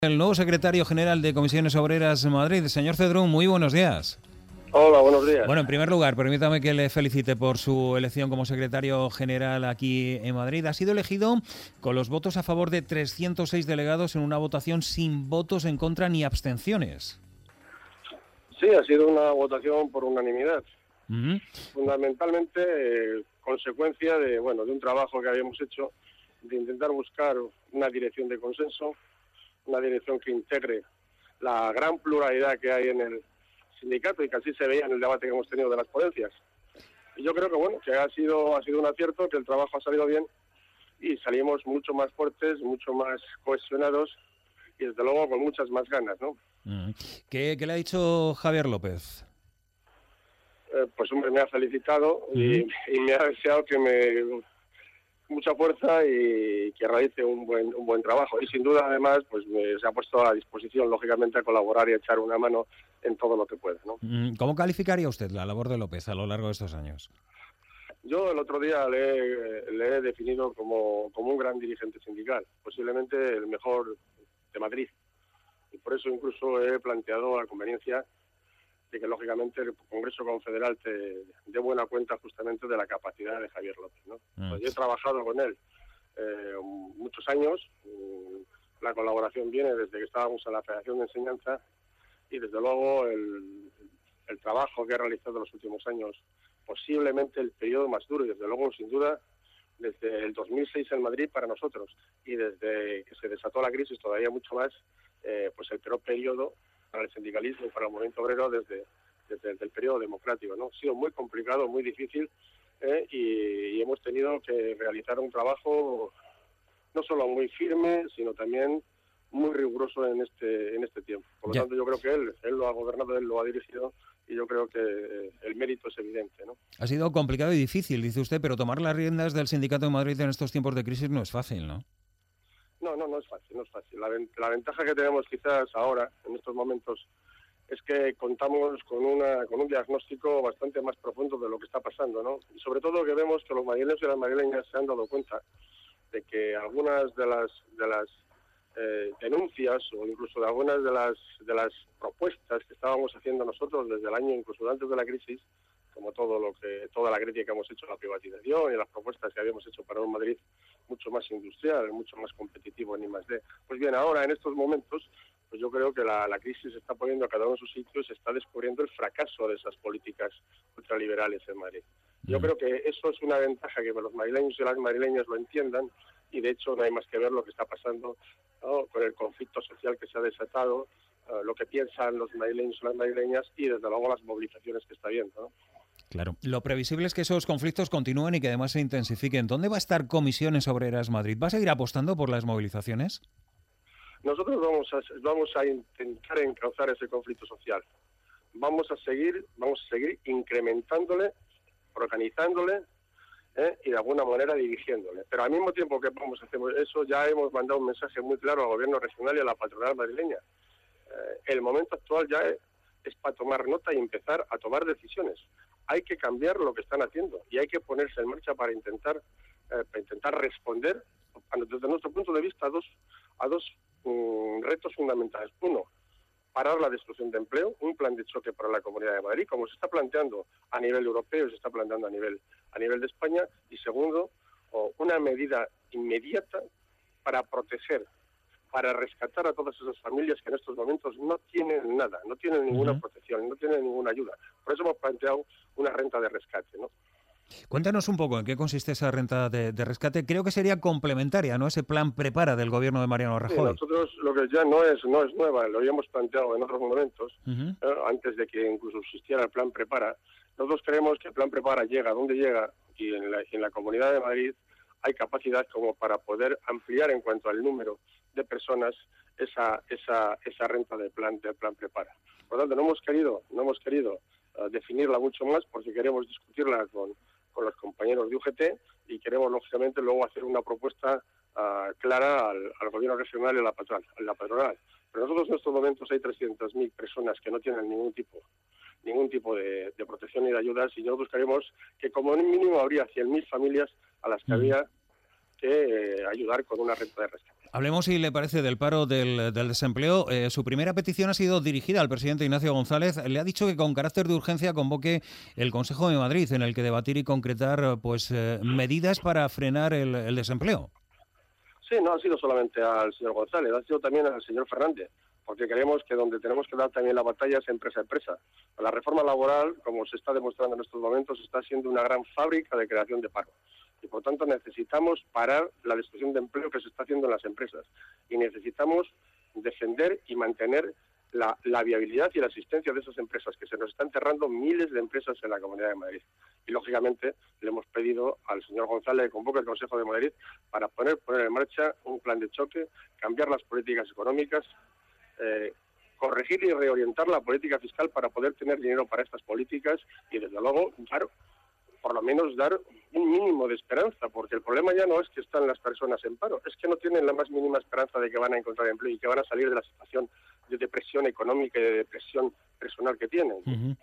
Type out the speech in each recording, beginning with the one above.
El nuevo secretario general de Comisiones Obreras Madrid, señor Cedrún, muy buenos días. Hola, buenos días. Bueno, en primer lugar, permítame que le felicite por su elección como secretario general aquí en Madrid. Ha sido elegido con los votos a favor de 306 delegados en una votación sin votos en contra ni abstenciones. Sí, ha sido una votación por unanimidad. Uh-huh. Fundamentalmente, consecuencia de un trabajo que habíamos hecho de intentar buscar una dirección de consenso, una dirección que integre la gran pluralidad que hay en el sindicato y que así se veía en el debate que hemos tenido de las ponencias. Y yo creo que ha sido un acierto, que el trabajo ha salido bien y salimos mucho más fuertes, mucho más cohesionados y desde luego con muchas más ganas, ¿no? ¿Qué le ha dicho Javier López? Pues hombre, me ha felicitado y me ha deseado mucha fuerza y que realice un buen trabajo. Y sin duda, además, pues se ha puesto a disposición, lógicamente, a colaborar y a echar una mano en todo lo que pueda, ¿no? ¿Cómo calificaría usted la labor de López a lo largo de estos años? Yo el otro día le he definido como un gran dirigente sindical, posiblemente el mejor de Madrid. Y por eso incluso he planteado la conveniencia de que, lógicamente, el Congreso Confederal te dé buena cuenta justamente de la capacidad de Javier López, ¿no? Pues yo he trabajado con él muchos años, la colaboración viene desde que estábamos en la Federación de Enseñanza y, desde luego, el trabajo que ha realizado en los últimos años, posiblemente el periodo más duro y, desde luego, sin duda, desde el 2006 en Madrid para nosotros y desde que se desató la crisis todavía mucho más, pues el peor periodo para el sindicalismo y para el movimiento obrero desde el periodo democrático, ¿no? Ha sido muy complicado, muy difícil, y hemos tenido que realizar un trabajo no solo muy firme, sino también muy riguroso en este tiempo. Por lo tanto, yo creo que él lo ha gobernado, él lo ha dirigido, y yo creo que el mérito es evidente, ¿no? Ha sido complicado y difícil, dice usted, pero tomar las riendas del Sindicato de Madrid en estos tiempos de crisis no es fácil, ¿no? No es fácil. La ventaja que tenemos quizás ahora, en estos momentos, es que contamos con un diagnóstico bastante más profundo de lo que está pasando, ¿no? Y sobre todo que vemos que los madrileños y las madrileñas se han dado cuenta de que algunas de las denuncias o incluso de algunas de las propuestas que estábamos haciendo nosotros desde el año, incluso antes de la crisis, como toda la crítica que hemos hecho a la privatización y las propuestas que habíamos hecho para un Madrid mucho más industrial, mucho más competitivo en I+D. Pues bien, ahora en estos momentos, pues yo creo que la crisis está poniendo a cada uno en su sitio y se está descubriendo el fracaso de esas políticas ultraliberales en Madrid. Yo creo que eso es una ventaja, que los madrileños y las madrileñas lo entiendan, y de hecho no hay más que ver lo que está pasando, ¿no?, con el conflicto social que se ha desatado, lo que piensan los madrileños y las madrileñas y desde luego las movilizaciones que está habiendo, ¿no? Claro. Lo previsible es que esos conflictos continúen y que además se intensifiquen. ¿Dónde va a estar Comisiones Obreras Madrid? ¿Va a seguir apostando por las movilizaciones? Nosotros vamos a intentar encauzar ese conflicto social. Vamos a seguir incrementándole, organizándole, y de alguna manera dirigiéndole. Pero al mismo tiempo que vamos a hacer eso, ya hemos mandado un mensaje muy claro al gobierno regional y a la patronal madrileña. El momento actual ya es para tomar nota y empezar a tomar decisiones. Hay que cambiar lo que están haciendo y hay que ponerse en marcha para intentar responder, desde nuestro punto de vista, a dos retos fundamentales. Uno, parar la destrucción de empleo, un plan de choque para la Comunidad de Madrid, como se está planteando a nivel europeo y se está planteando a nivel de España. Y segundo, una medida inmediata para proteger, para rescatar a todas esas familias que en estos momentos no tienen nada, no tienen ninguna protección, no tienen ninguna ayuda. Por eso hemos planteado una renta de rescate, ¿no? Cuéntanos un poco en qué consiste esa renta de rescate. Creo que sería complementaria, ¿no?, ese plan Prepara del gobierno de Mariano Rajoy. Sí, nosotros lo que ya no es nueva, lo habíamos planteado en otros momentos, antes de que incluso existiera el plan Prepara. Nosotros creemos que el plan Prepara llega donde llega y en la Comunidad de Madrid hay capacidad como para poder ampliar en cuanto al número de personas esa renta del plan Prepara. Por lo tanto, no hemos querido definirla mucho más porque queremos discutirla con los compañeros de UGT y queremos, lógicamente, luego hacer una propuesta clara al gobierno regional y a la patronal. Pero nosotros en estos momentos hay 300.000 personas que no tienen ningún tipo de protección y de ayudas, y nosotros creemos que como mínimo habría 100.000 familias a las que había que ayudar con una renta de rescate. Hablemos, si le parece, del paro del desempleo. Su primera petición ha sido dirigida al presidente Ignacio González. Le ha dicho que con carácter de urgencia convoque el Consejo de Madrid, en el que debatir y concretar medidas para frenar el desempleo. Sí, no ha sido solamente al señor González, ha sido también al señor Fernández, porque creemos que donde tenemos que dar también la batalla es empresa a empresa. La reforma laboral, como se está demostrando en estos momentos, está siendo una gran fábrica de creación de paro. Y por tanto necesitamos parar la destrucción de empleo que se está haciendo en las empresas. Y necesitamos defender y mantener la viabilidad y la existencia de esas empresas, que se nos están cerrando miles de empresas en la Comunidad de Madrid. Y lógicamente le hemos pedido al señor González que convoque el Consejo de Madrid para poner en marcha un plan de choque, cambiar las políticas económicas, corregir y reorientar la política fiscal para poder tener dinero para estas políticas y desde luego por lo menos dar un mínimo de esperanza, porque el problema ya no es que están las personas en paro, es que no tienen la más mínima esperanza de que van a encontrar empleo y que van a salir de la situación de depresión económica y de depresión personal que tienen. Uh-huh.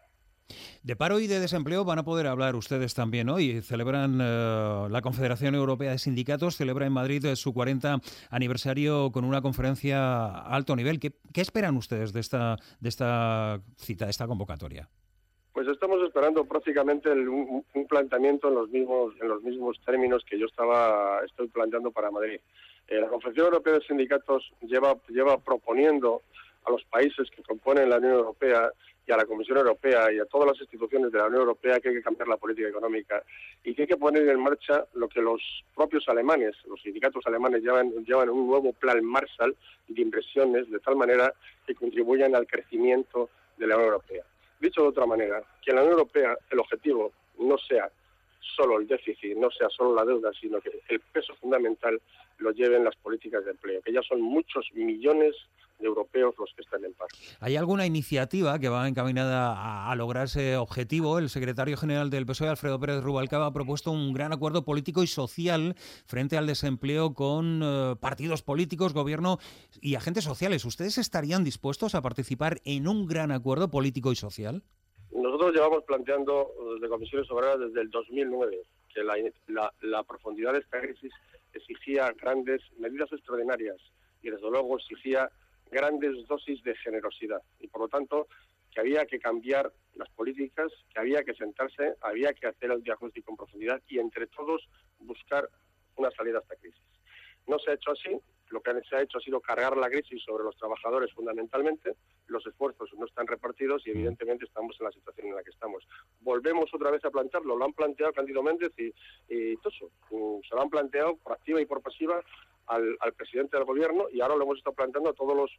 De paro y de desempleo van a poder hablar ustedes también hoy. Celebran la Confederación Europea de Sindicatos, celebra en Madrid su 40 aniversario con una conferencia a alto nivel. ¿Qué esperan ustedes de esta cita, de esta convocatoria? Pues estamos esperando prácticamente un planteamiento en los mismos términos que yo estoy planteando para Madrid. La Confederación Europea de Sindicatos lleva proponiendo a los países que componen la Unión Europea y a la Comisión Europea y a todas las instituciones de la Unión Europea que hay que cambiar la política económica y que hay que poner en marcha lo que los propios alemanes, los sindicatos alemanes llevan un nuevo plan Marshall de inversiones de tal manera que contribuyan al crecimiento de la Unión Europea. Dicho de otra manera, que en la Unión Europea el objetivo no sea solo el déficit, no sea solo la deuda, sino que el peso fundamental lo lleven las políticas de empleo, que ya son muchos millones de europeos los que están en paro. ¿Hay alguna iniciativa que va encaminada a lograr ese objetivo? El secretario general del PSOE, Alfredo Pérez Rubalcaba, ha propuesto un gran acuerdo político y social frente al desempleo con partidos políticos, gobierno y agentes sociales. ¿Ustedes estarían dispuestos a participar en un gran acuerdo político y social? Nosotros llevamos planteando desde Comisiones Obreras desde el 2009 que la profundidad de esta crisis exigía grandes medidas extraordinarias y desde luego exigía grandes dosis de generosidad y por lo tanto que había que cambiar las políticas, que había que sentarse, había que hacer el diagnóstico en profundidad y entre todos buscar una salida a esta crisis. No se ha hecho así, lo que se ha hecho ha sido cargar la crisis sobre los trabajadores fundamentalmente, los esfuerzos no están repartidos y evidentemente estamos en la situación en la que estamos. Volvemos otra vez a plantearlo, lo han planteado Cándido Méndez y Toso, se lo han planteado por activa y por pasiva al presidente del gobierno y ahora lo hemos estado planteando a todos los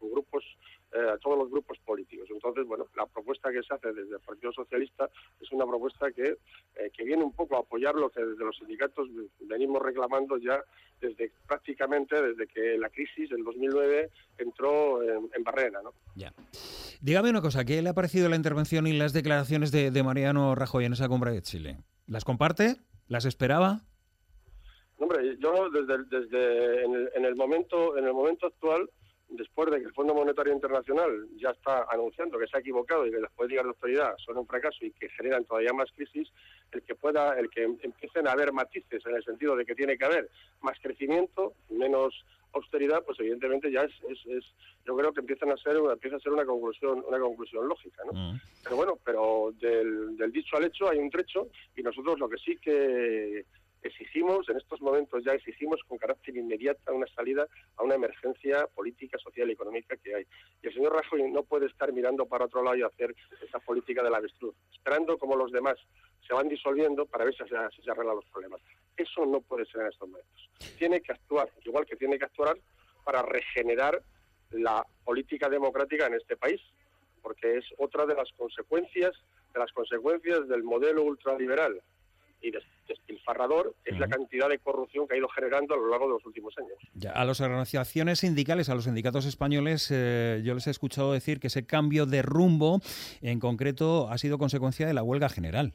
grupos políticos. Entonces, bueno, la propuesta que se hace desde el Partido Socialista es una propuesta que viene un poco a apoyar lo que desde los sindicatos venimos reclamando ya prácticamente desde que la crisis en 2009 entró en barrera, ¿no? Ya. Dígame una cosa, ¿qué le ha parecido la intervención y las declaraciones de Mariano Rajoy en esa cumbre de Chile? ¿Las comparte? ¿Las esperaba? Hombre, yo desde en el momento actual, después de que el Fondo Monetario Internacional ya está anunciando que se ha equivocado y que las políticas de austeridad son un fracaso y que generan todavía más crisis, el que empiecen a haber matices en el sentido de que tiene que haber más crecimiento, menos austeridad, pues evidentemente ya yo creo que empieza a ser una conclusión lógica, ¿no? Pero del dicho al hecho hay un trecho y nosotros lo que sí que exigimos, en estos momentos ya exigimos con carácter inmediato una salida a una emergencia política, social y económica que hay. Y el señor Rajoy no puede estar mirando para otro lado y hacer esa política del avestruz, esperando como los demás se van disolviendo para ver si se arreglan los problemas. Eso no puede ser en estos momentos. Tiene que actuar, igual que tiene que actuar para regenerar la política democrática en este país, porque es otra de las consecuencias del modelo ultraliberal y despilfarrador es la cantidad de corrupción que ha ido generando a lo largo de los últimos años. Ya, a las organizaciones sindicales, a los sindicatos españoles, yo les he escuchado decir que ese cambio de rumbo, en concreto, ha sido consecuencia de la huelga general.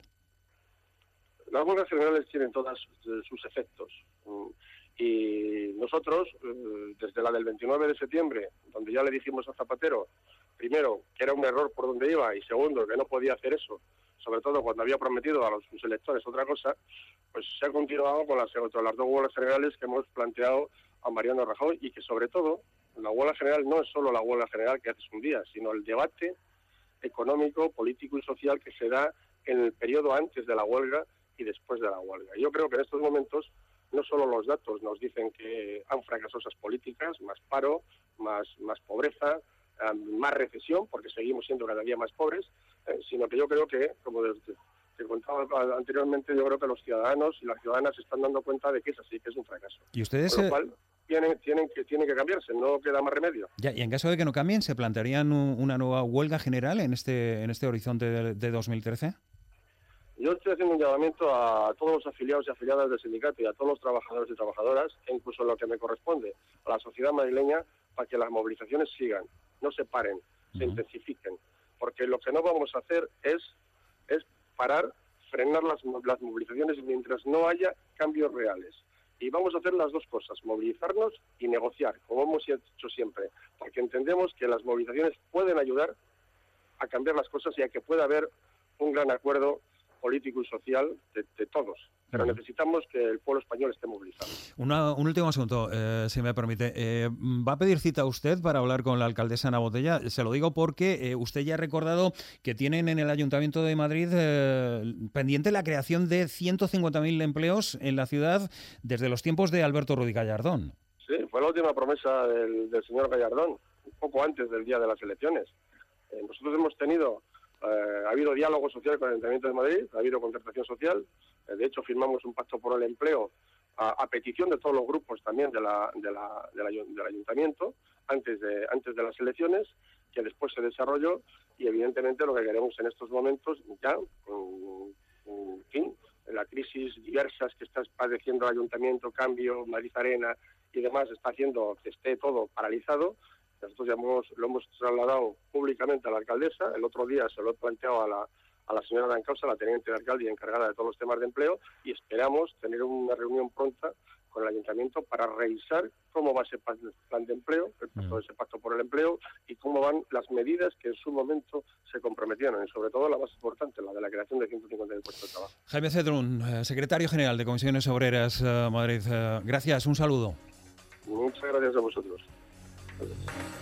Las huelgas generales tienen todos sus efectos. Y nosotros, desde la del 29 de septiembre, donde ya le dijimos a Zapatero, primero, que era un error por donde iba, y segundo, que no podía hacer eso, sobre todo cuando había prometido a sus electores otra cosa, pues se ha continuado con las dos huelgas generales que hemos planteado a Mariano Rajoy, y que sobre todo la huelga general no es solo la huelga general que haces un día, sino el debate económico, político y social que se da en el periodo antes de la huelga y después de la huelga. Yo creo que en estos momentos no solo los datos nos dicen que han fracasado esas políticas, más paro, más pobreza, más recesión, porque seguimos siendo cada día más pobres, sino que yo creo que, como te contaba anteriormente, yo creo que los ciudadanos y las ciudadanas se están dando cuenta de que es así, que es un fracaso. ¿Y ustedes? Con lo cual, tienen que cambiarse, no queda más remedio. Ya, y en caso de que no cambien, ¿se plantearían una nueva huelga general en este horizonte de 2013? Yo estoy haciendo un llamamiento a todos los afiliados y afiliadas del sindicato y a todos los trabajadores y trabajadoras, e incluso en lo que me corresponde a la sociedad madrileña, para que las movilizaciones sigan, no se paren, se intensifiquen, porque lo que no vamos a hacer es parar, frenar las movilizaciones mientras no haya cambios reales. Y vamos a hacer las dos cosas, movilizarnos y negociar, como hemos hecho siempre, porque entendemos que las movilizaciones pueden ayudar a cambiar las cosas y a que pueda haber un gran acuerdo político y social de todos. Pero necesitamos que el pueblo español esté movilizado. Un último asunto, si me permite. ¿Va a pedir cita usted para hablar con la alcaldesa Ana Botella? Se lo digo porque usted ya ha recordado que tienen en el Ayuntamiento de Madrid pendiente la creación de 150.000 empleos en la ciudad desde los tiempos de Alberto Ruiz Gallardón. Sí, fue la última promesa del señor Gallardón, un poco antes del día de las elecciones. Nosotros hemos tenido... ha habido diálogo social con el Ayuntamiento de Madrid, ha habido concertación social, de hecho firmamos un pacto por el empleo a petición de todos los grupos también del Ayuntamiento antes de las elecciones, que después se desarrolló, y evidentemente lo que queremos en estos momentos, ya, en fin, la crisis diversas que está padeciendo el Ayuntamiento, cambio, Madrid Arena y demás, está haciendo que esté todo paralizado. Nosotros ya lo hemos trasladado públicamente a la alcaldesa. El otro día se lo he planteado a la señora Dancausa, la teniente de alcalde y encargada de todos los temas de empleo, y esperamos tener una reunión pronta con el ayuntamiento para revisar cómo va ese plan de empleo, ese pacto por el empleo, y cómo van las medidas que en su momento se comprometieron, y sobre todo la más importante, la de la creación de 150.000 puestos de trabajo. Jaime Cedrún, secretario general de Comisiones Obreras Madrid. Gracias, un saludo. Muchas gracias a vosotros. Gracias.